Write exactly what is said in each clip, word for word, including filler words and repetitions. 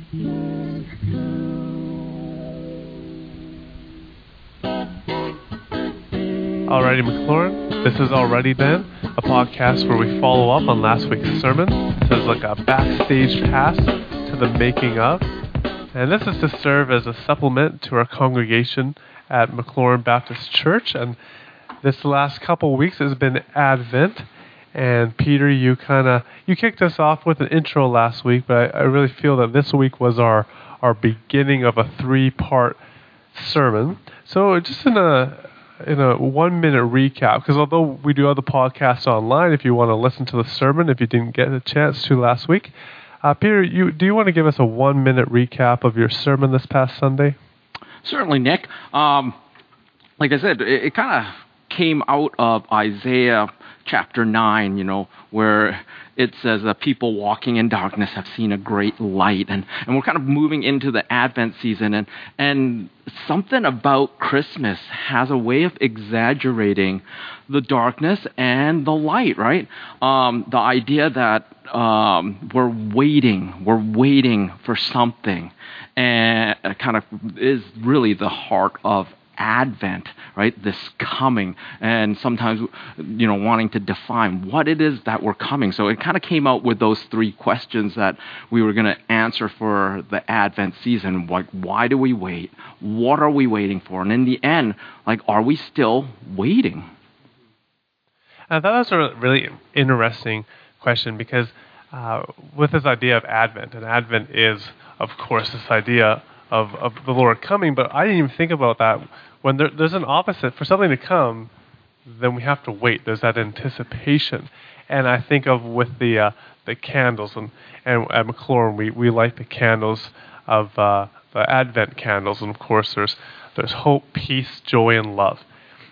Alrighty, McLaurin, this is Already Then, a podcast where we follow up on last week's sermon. This is like a backstage pass to the making of. And this is to serve as a supplement to our congregation at McLaurin Baptist Church. And this last couple weeks has been Advent. And Peter, you kind of, you kicked us off with an intro last week, but I, I really feel that this week was our, our beginning of a three-part sermon. So just in a in a one-minute recap, because although we do other podcasts online, if you want to listen to the sermon, if you didn't get a chance to last week, uh, Peter, you do you want to give us a one-minute recap of your sermon this past Sunday? Certainly, Nick. Um, like I said, it, it kind of came out of Isaiah chapter nine, you know, where it says that people walking in darkness have seen a great light. And, and we're kind of moving into the Advent season. And, and something about Christmas has a way of exaggerating the darkness and the light, right? Um, the idea that um, we're waiting, we're waiting for something, and it kind of is really the heart of Advent, right? This coming, and sometimes, you know, wanting to define what it is that we're coming. So it kind of came out with those three questions that we were going to answer for the Advent season. Like, why do we wait? What are we waiting for? And in the end, like, are we still waiting? I thought that was a really interesting question because uh, with this idea of Advent, and Advent is, of course, this idea of, of the Lord coming, but I didn't even think about that. When there, there's an opposite, for something to come, then we have to wait. There's that anticipation. And I think of with the uh, the candles, and, and at McLaurin, we, we light the candles of uh, the Advent candles, and of course there's there's hope, peace, joy, and love.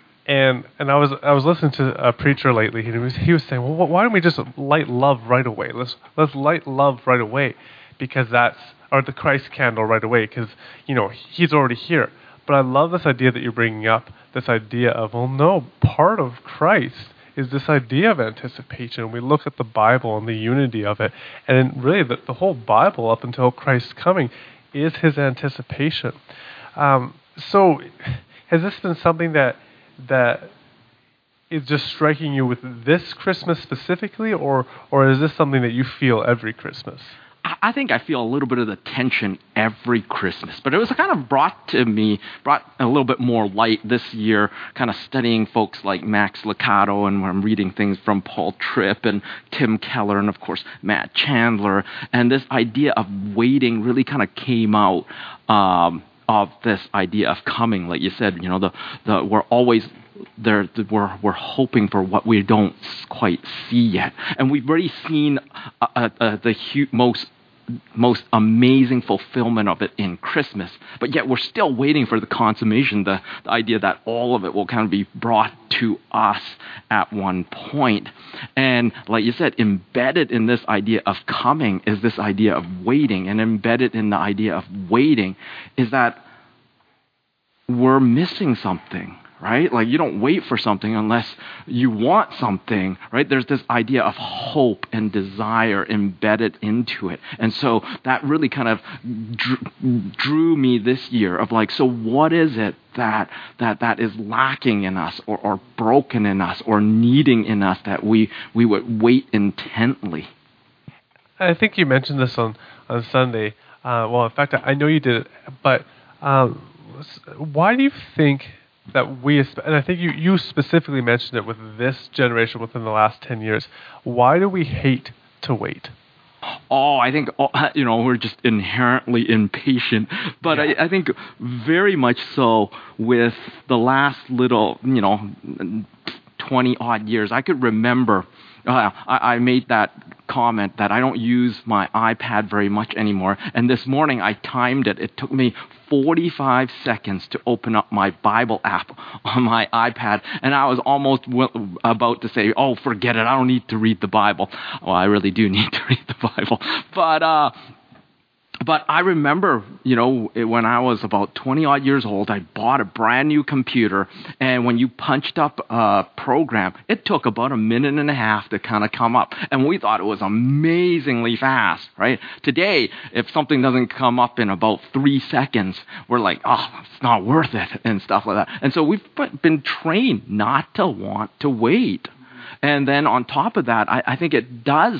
And and I was I was listening to a preacher lately, and he was he was saying, well, why don't we just light love right away? Let's let's light love right away, because that's or the Christ candle right away, because you know He's already here. But I love this idea that you're bringing up, this idea of, well, no, part of Christ is this idea of anticipation. We look at the Bible and the unity of it, and really the, the whole Bible up until Christ's coming is His anticipation. Um, so has this been something that that is just striking you with this Christmas specifically, or or is this something that you feel every Christmas? I think I feel a little bit of the tension every Christmas, but it was kind of brought to me, brought a little bit more light this year, kind of studying folks like Max Lucado, and I'm reading things from Paul Tripp and Tim Keller, and of course Matt Chandler, and this idea of waiting really kind of came out um, of this idea of coming. Like you said, you know, the the we're always There, we're we're hoping for what we don't quite see yet, and we've already seen uh, uh, the hu- most most amazing fulfillment of it in Christmas. But yet we're still waiting for the consummation, the, the idea that all of it will kind of be brought to us at one point. And like you said, embedded in this idea of coming is this idea of waiting, and embedded in the idea of waiting is that we're missing something. Right? Like, you don't wait for something unless you want something, right? There's this idea of hope and desire embedded into it. And so that really kind of drew, drew me this year of like, so what is it that that that is lacking in us, or, or broken in us, or needing in us, that we, we would wait intently? I think you mentioned this on, on Sunday. Uh, well, in fact, I know you did it, but um, why do you think that we, and I think you, you specifically mentioned it with this generation within the last ten years, why do we hate to wait? Oh, I think, you know, we're just inherently impatient. But yeah. I, I think very much so with the last little, you know, twenty-odd years. I could remember, uh, I, I made that comment that I don't use my iPad very much anymore. And this morning I timed it. It took me forty-five seconds to open up my Bible app on my iPad. And I was almost w- about to say, oh, forget it. I don't need to read the Bible. Well, I really do need to read the Bible. But, uh, But I remember, you know, when I was about twenty odd years old, I bought a brand new computer, and when you punched up a program, it took about a minute and a half to kind of come up, and we thought it was amazingly fast, right? Today, if something doesn't come up in about three seconds, we're like, oh, it's not worth it, and stuff like that. And so we've been trained not to want to wait. And then on top of that, I, I think it does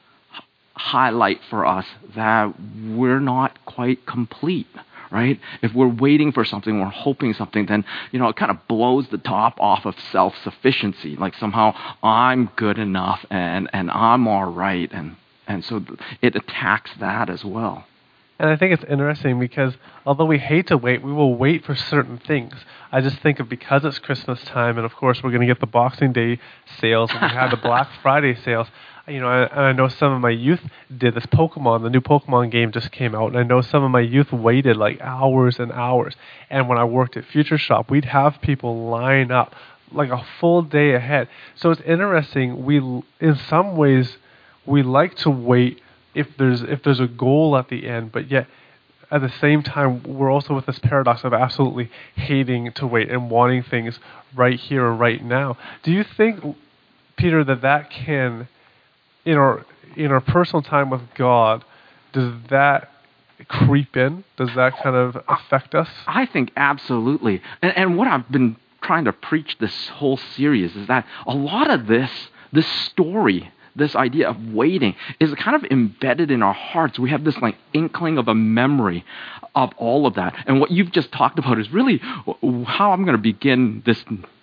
highlight for us that we're not quite complete, right? If we're waiting for something, we're hoping something, then, you know, it kind of blows the top off of self-sufficiency. Like somehow I'm good enough and, and I'm all right. And, and so it attacks that as well. And I think it's interesting because although we hate to wait, we will wait for certain things. I just think of because it's Christmas time, and of course we're going to get the Boxing Day sales, and we have the Black Friday sales. You know, and I know some of my youth did this. Pokemon, the new Pokemon game just came out, and I know some of my youth waited like hours and hours. And when I worked at Future Shop, we'd have people line up like a full day ahead. So it's interesting. We, in some ways, we like to wait if there's if there's a goal at the end, but yet at the same time, we're also with this paradox of absolutely hating to wait and wanting things right here and right now. Do you think, Peter, that that can, in our in our personal time with God, does that creep in? Does that kind of affect us? I think absolutely. And, and what I've been trying to preach this whole series is that a lot of this, this story, this idea of waiting is kind of embedded in our hearts. We have this like inkling of a memory of all of that. And what you've just talked about is really how I'm going to begin this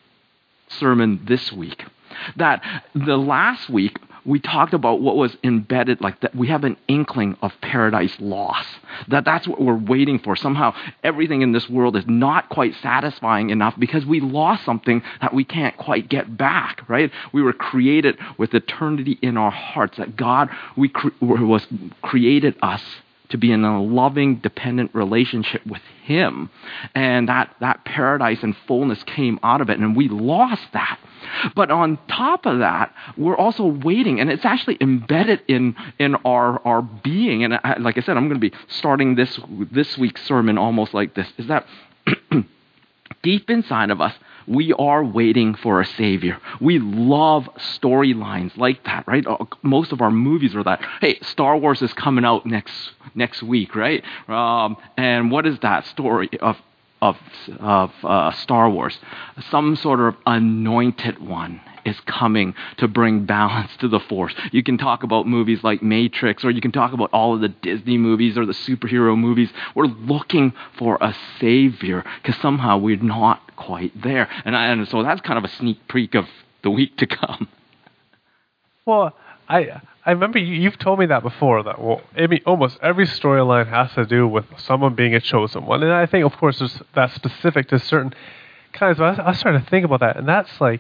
sermon this week. That the last week, we talked about what was embedded, like that we have an inkling of paradise loss. That that's what we're waiting for. Somehow everything in this world is not quite satisfying enough because we lost something that we can't quite get back, right? We were created with eternity in our hearts. That God we cre- was created us to be in a loving, dependent relationship with Him. And that, that paradise and fullness came out of it, and we lost that. But on top of that, we're also waiting, and it's actually embedded in, in our, our being. And I, like I said, I'm going to be starting this, this week's sermon almost like this, is that deep inside of us, we are waiting for a Savior. We love storylines like that, right? Most of our movies are that. Hey, Star Wars is coming out next next week, right? Um, and what is that story of of of uh, Star Wars? Some sort of anointed one is coming to bring balance to the Force. You can talk about movies like Matrix, or you can talk about all of the Disney movies or the superhero movies. We're looking for a Savior because somehow we're not quite there. And, I, and so that's kind of a sneak peek of the week to come. Well, I I remember you, you've told me that before, that well, I mean, almost every storyline has to do with someone being a chosen one. And I think, of course, there's that's specific to certain kinds. But I, I started to think about that, and that's like,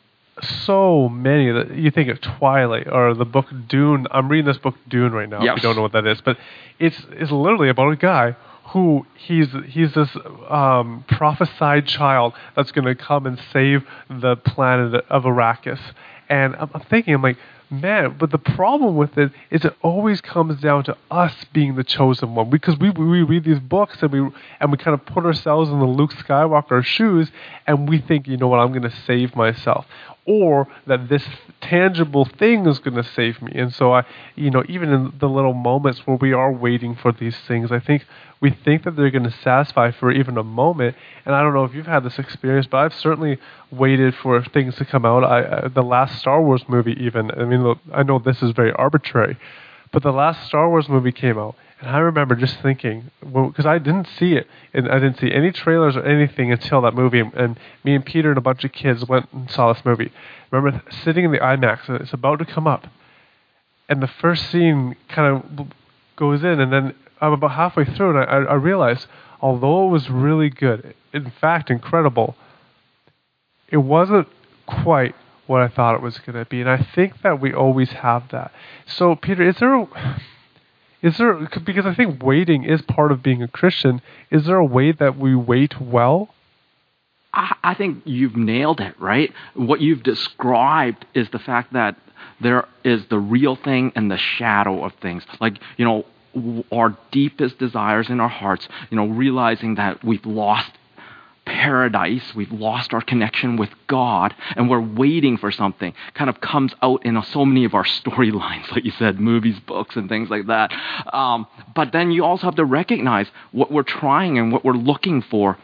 so many that you think of Twilight or the book Dune. I'm reading this book Dune right now. Yes. If you don't know what that is, but it's it's literally about a guy who he's he's this um, prophesied child that's going to come and save the planet of Arrakis. And I'm, I'm thinking, I'm like, man, but the problem with it is it always comes down to us being the chosen one, because we we read these books and we and we kind of put ourselves in the Luke Skywalker shoes, and we think, you know what, I'm going to save myself, or that this tangible thing is going to save me. And so I, you know, even in the little moments where we are waiting for these things, I think we think that they're going to satisfy for even a moment. And I don't know if you've had this experience, but I've certainly waited for things to come out. I, I the last Star Wars movie, even, I mean, I know this is very arbitrary, but the last Star Wars movie came out, and I remember just thinking, because well, I didn't see it, and I didn't see any trailers or anything until that movie, and, and me and Peter and a bunch of kids went and saw this movie. I remember sitting in the IMAX, and it's about to come up, and the first scene kind of goes in, and then I'm about halfway through, and I, I realized, although it was really good, in fact, incredible, it wasn't quite what I thought it was going to be. And I think that we always have that. So, Peter, is there a, is there, because I think waiting is part of being a Christian, is there a way that we wait well? I, I think you've nailed it, right? What you've described is the fact that there is the real thing and the shadow of things. Like, you know, our deepest desires in our hearts, you know, realizing that we've lost paradise, we've lost our connection with God, and we're waiting for something, kind of comes out in so many of our storylines, like you said, movies, books, and things like that. Um, but then you also have to recognize what we're trying and what we're looking for,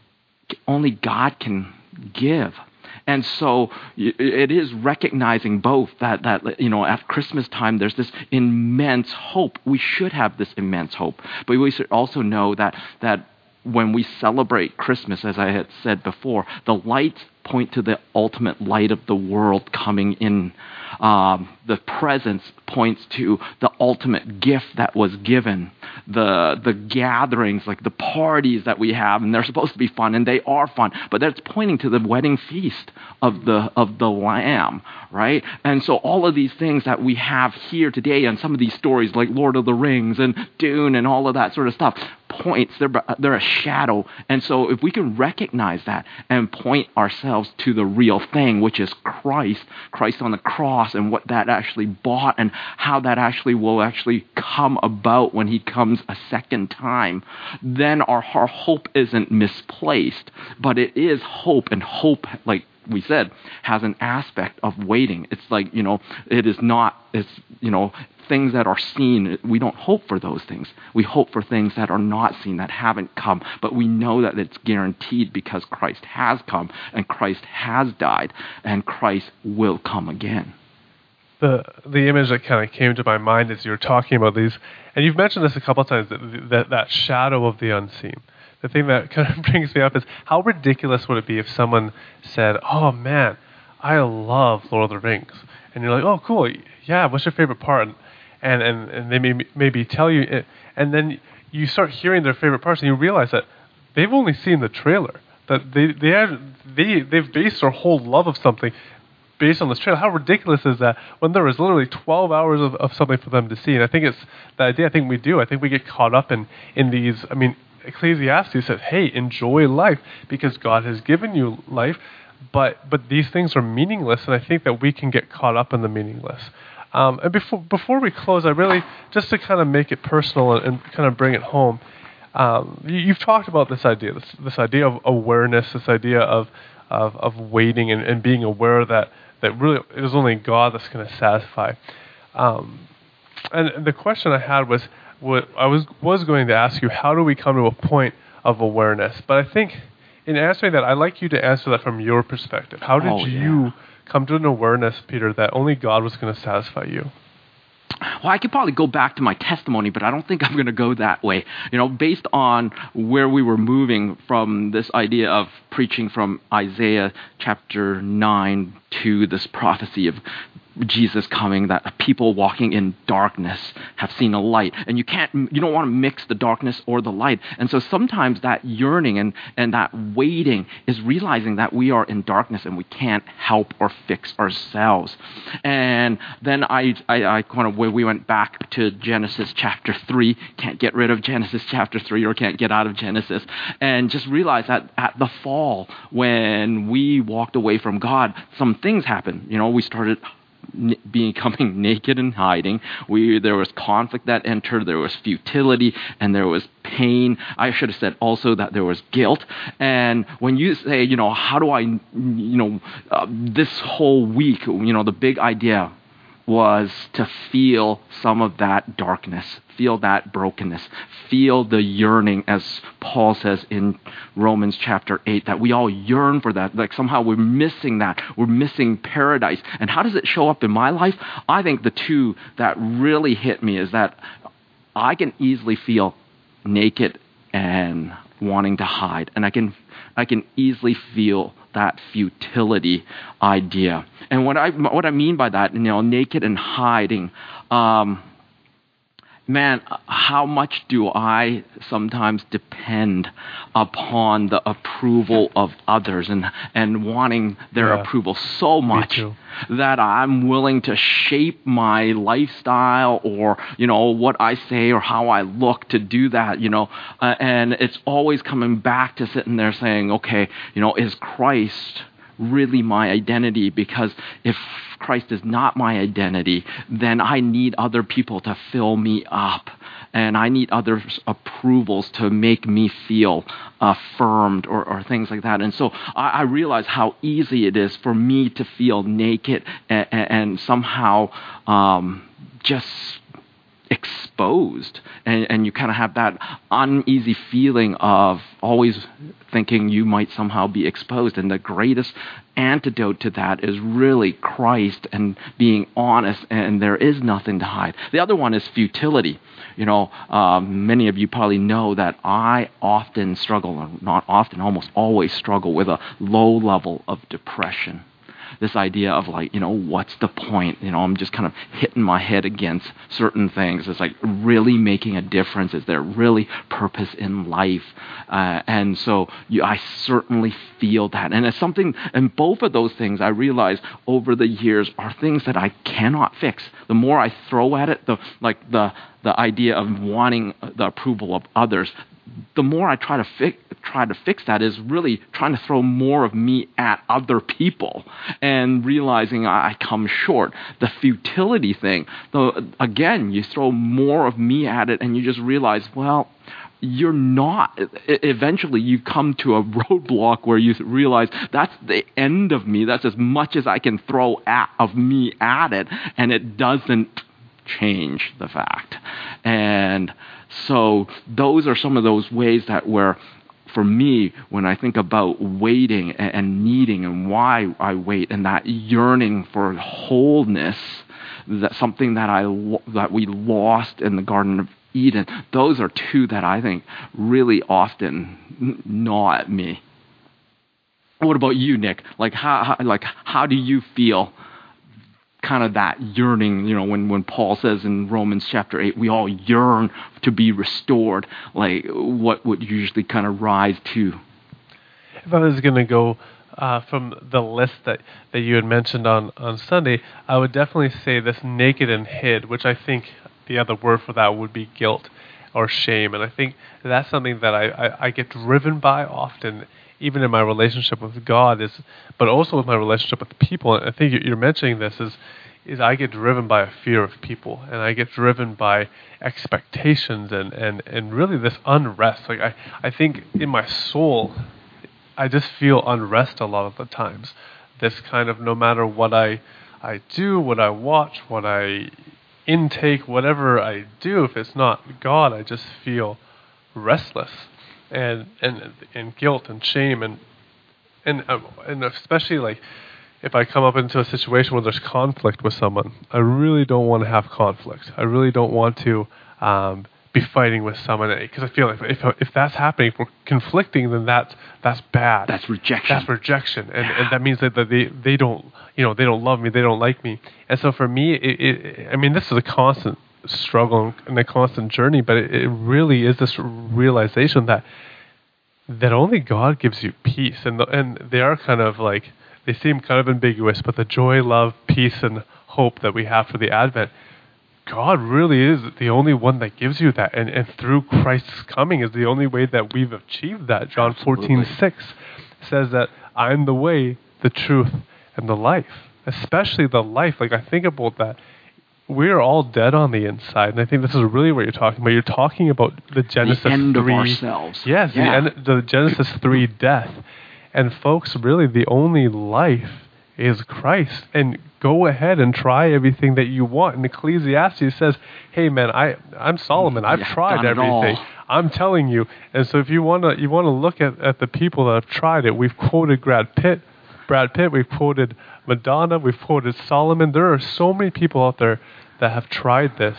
only God can give. And so it is recognizing both that, that, you know, at Christmas time, there's this immense hope. We should have this immense hope. But we should also know that that when we celebrate Christmas, as I had said before, the lights point to the ultimate light of the world coming in. Um, the presence points to the ultimate gift that was given. The the gatherings, like the parties that we have, and they're supposed to be fun, and they are fun, but that's pointing to the wedding feast of the of the Lamb, right? And so all of these things that we have here today, and some of these stories like Lord of the Rings and Dune and all of that sort of stuff, points, they're, they're a shadow. And so if we can recognize that and point ourselves to the real thing, which is Christ, Christ on the cross, and what that actually bought, and how that actually will actually come about when he comes a second time, then our, our hope isn't misplaced, but it is hope, and hope, like we said, has an aspect of waiting. It's like, you know, it is not, it's, you know, things that are seen, we don't hope for those things. We hope for things that are not seen, that haven't come, but we know that it's guaranteed because Christ has come, and Christ has died, and Christ will come again. The the image that kind of came to my mind as you were talking about these, and you've mentioned this a couple of times, that, that, that shadow of the unseen. The thing that kind of brings me up is, how ridiculous would it be if someone said, oh man, I love Lord of the Rings. And you're like, oh cool, yeah, what's your favorite part? And and, and they may maybe tell you, and then you start hearing their favorite parts, and you realize that they've only seen the trailer. That they they are, they they've based their whole love of something based on this trailer. How ridiculous is that, when there was literally twelve hours of, of something for them to see? And I think it's the idea. I think we do. I think we get caught up in in these. I mean, Ecclesiastes said, hey, enjoy life because God has given you life, but but these things are meaningless, and I think that we can get caught up in the meaningless. Um, and before before we close, I really, just to kind of make it personal and, and kind of bring it home, um, you, you've talked about this idea, this, this idea of awareness, this idea of of, of waiting and, and being aware that, that really it is only God that's going to satisfy. Um, and the question I had was, what I was was going to ask you, how do we come to a point of awareness? But I think in answering that, I'd like you to answer that from your perspective. How did oh, yeah. you come to an awareness, Peter, that only God was going to satisfy you? Well, I could probably go back to my testimony, but I don't think I'm going to go that way. You know, based on where we were moving from this idea of preaching from Isaiah chapter nine to this prophecy of Jesus coming, that people walking in darkness have seen a light, and you can't, you don't want to mix the darkness or the light. And so sometimes that yearning and, and that waiting is realizing that we are in darkness and we can't help or fix ourselves. And then I, I, I kind of, we went back to Genesis chapter three, can't get rid of Genesis chapter three, or can't get out of Genesis, and just realize that at the fall, when we walked away from God, some things happened. You know, we started N- becoming naked and hiding. We there was conflict that entered. There was futility, and there was pain. I should have said also that there was guilt. And when you say, you know, how do I, you know, uh, this whole week, you know, the big idea was to feel some of that darkness, feel that brokenness, feel the yearning, as Paul says in Romans chapter eight, that we all yearn for that. Like somehow we're missing that. We're missing paradise. And how does it show up in my life? I think the two that really hit me is that I can easily feel naked and wanting to hide. And I can I can easily feel that futility idea. And what I what I mean by that, you know, naked and hiding, um, man, how much do I sometimes depend upon the approval of others, and, and wanting their yeah. approval so much that I'm willing to shape my lifestyle, or, you know, what I say or how I look to do that, you know, uh, and it's always coming back to sitting there saying, okay, you know, is Christ really my identity, because if Christ is not my identity, then I need other people to fill me up. And I need others' approvals to make me feel affirmed or, or things like that. And so I, I realize how easy it is for me to feel naked and, and somehow um, just exposed, and, and you kind of have that uneasy feeling of always thinking you might somehow be exposed. And the greatest antidote to that is really Christ and being honest, and there is nothing to hide. The other one is futility. You know, um, many of you probably know that I often struggle, or not often, almost always struggle with a low level of depression. This idea of like, you know, what's the point? You know, I'm just kind of hitting my head against certain things. It's like really making a difference. Is there really purpose in life? Uh, and so you, I certainly feel that. And it's something, and both of those things I realize over the years are things that I cannot fix. The more I throw at it, the like the the idea of wanting the approval of others, the more I try to fix try to fix that is really trying to throw more of me at other people and realizing I come short. The futility thing, though, again, you throw more of me at it and you just realize, well, you're not. Eventually, you come to a roadblock where you realize that's the end of me. That's as much as I can throw at, of me at it, and it doesn't change the fact. And so those are some of those ways that where, for me, when I think about waiting and, and needing and why I wait and that yearning for wholeness, that something that I that we lost in the Garden of Eden, those are two that I think really often gnaw at me. What about you, Nick? Like how, how like how do you feel? Kind of that yearning, you know, when, when Paul says in Romans chapter eight, we all yearn to be restored, like what would usually kind of rise to? If I was going to go uh, from the list that, that you had mentioned on, on Sunday, I would definitely say this naked and hid, which I think the other word for that would be guilt or shame. And I think that's something that I, I, I get driven by often, even in my relationship with God, is, but also with my relationship with people. And I think you're mentioning this is, is I get driven by a fear of people, and I get driven by expectations and, and, and really this unrest. Like I, I think in my soul, I just feel unrest a lot of the times. This kind of, no matter what I, I do, what I watch, what I intake, whatever I do, if it's not God, I just feel restless. And, and and guilt and shame and and uh, and especially like if I come up into a situation where there's conflict with someone, I really don't want to have conflict. I really don't want to um, be fighting with someone, because I feel like if if that's happening, if we're conflicting, then that's that's bad. That's rejection. That's rejection, and and that means that, that they they don't you know they don't love me, they don't like me. And so for me, it, it, I mean, this is a constant struggle and a constant journey, but it, it really is this realization that that only God gives you peace, and the, and they are kind of like, they seem kind of ambiguous, but the joy, love, peace, and hope that we have for the Advent, God really is the only one that gives you that, and, and through Christ's coming is the only way that we've achieved that. John fourteen six says that I'm the way, the truth, and the life, especially the life. Like I think about that. We are all dead on the inside, and I think this is really what you're talking about. You're talking about the Genesis the end three, of ourselves. Yes, yeah. the, end, the Genesis three death. And folks, really the only life is Christ. And go ahead and try everything that you want. And Ecclesiastes says, hey man, I, I'm Solomon. I've yeah, tried everything. I'm telling you. And so if you want to you want to look at, at the people that have tried it, we've quoted Brad Pitt, Brad Pitt, we've quoted Madonna, we've quoted Solomon. There are so many people out there that have tried this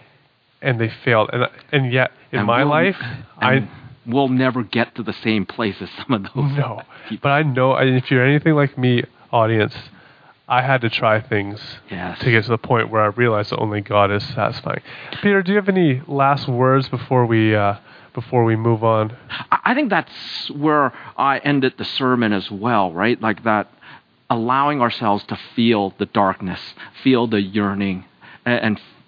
and they failed. And and yet in and my we'll, life, I we'll never get to the same place as some of those. No, people. But I know, and if you're anything like me, audience, I had to try things yes. to get to the point where I realized that only God is satisfying. Peter, do you have any last words before we uh, before we move on? I think that's where I ended the sermon as well, right? Like that, allowing ourselves to feel the darkness, feel the yearning, and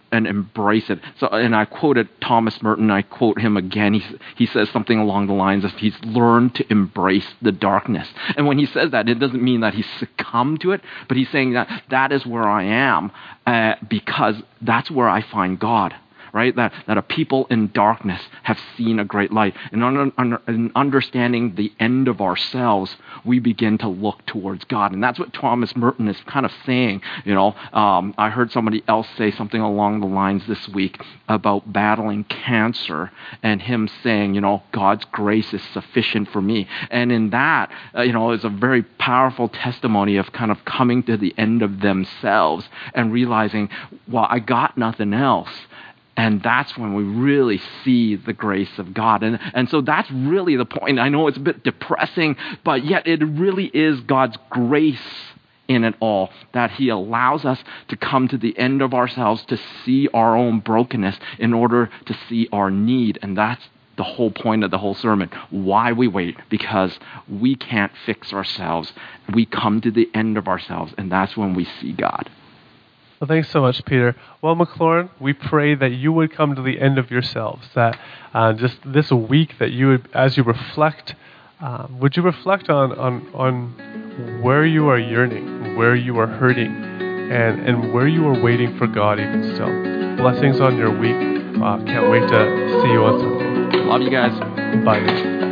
and embrace it. So, and I quoted Thomas Merton. I quote him again. He he says something along the lines of he's learned to embrace the darkness. And when he says that, it doesn't mean that he's succumbed to it, but he's saying that that is where I am uh, because that's where I find God. Right? That that a people in darkness have seen a great light. And un, un, in understanding the end of ourselves, we begin to look towards God. And that's what Thomas Merton is kind of saying. You know, um, I heard somebody else say something along the lines this week about battling cancer and him saying, you know, God's grace is sufficient for me. And in that, uh, you know, is a very powerful testimony of kind of coming to the end of themselves and realizing, well, I got nothing else. And that's when we really see the grace of God. And and so that's really the point. I know it's a bit depressing, but yet it really is God's grace in it all, that he allows us to come to the end of ourselves, to see our own brokenness in order to see our need. And that's the whole point of the whole sermon. Why we wait? Because we can't fix ourselves. We come to the end of ourselves, and that's when we see God. Well, thanks so much, Peter. Well, McLaurin, we pray that you would come to the end of yourselves, that uh, just this week that you would, as you reflect, uh, would you reflect on, on, on where you are yearning, where you are hurting, and, and where you are waiting for God even still. Blessings on your week. Uh, can't wait to see you on Sunday. Love you guys. Bye.